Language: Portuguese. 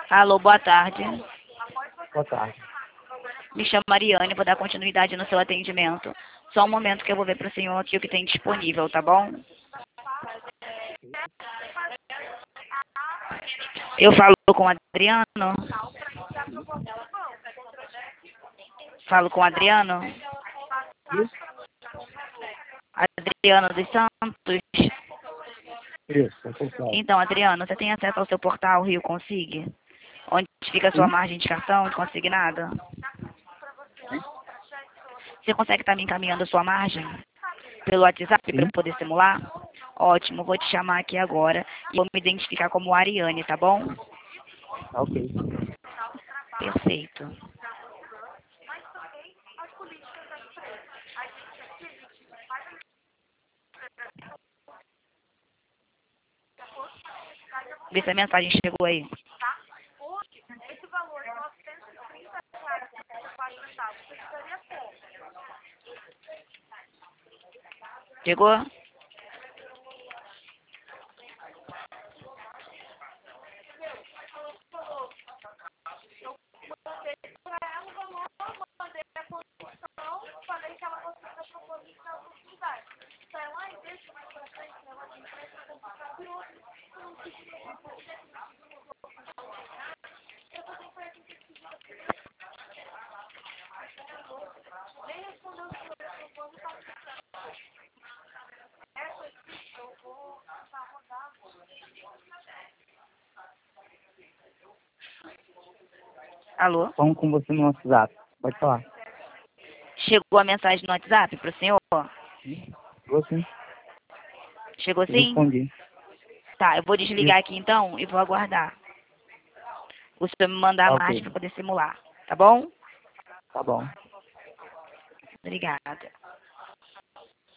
Alô, boa tarde. Boa tarde. Me chamo Mariane, vou dar continuidade no seu atendimento. Só um momento que eu vou ver para o senhor aqui o que tem disponível, tá bom? Eu falo com o Adriano? Falo com o Adriano? Adriano dos Santos? Isso, pessoal. Então, Adriano, você tem acesso ao seu portal Rio Consigue? Onde fica a sua margem de cartão de consignado? Você consegue estar me encaminhando a sua margem pelo WhatsApp para eu poder simular? Ótimo, vou te chamar aqui agora e vou me identificar como Ariane, tá bom? Ok. Perfeito. Vê se a mensagem chegou aí. Chegou? Alô? Vamos com você no WhatsApp. Pode falar. Chegou a mensagem no WhatsApp para o senhor? Chegou sim. Chegou Eu sim? respondi. Tá, eu vou desligar aqui então e vou aguardar. O senhor me mandar a Tá margem ok. para poder simular, tá bom? Tá bom. Obrigada.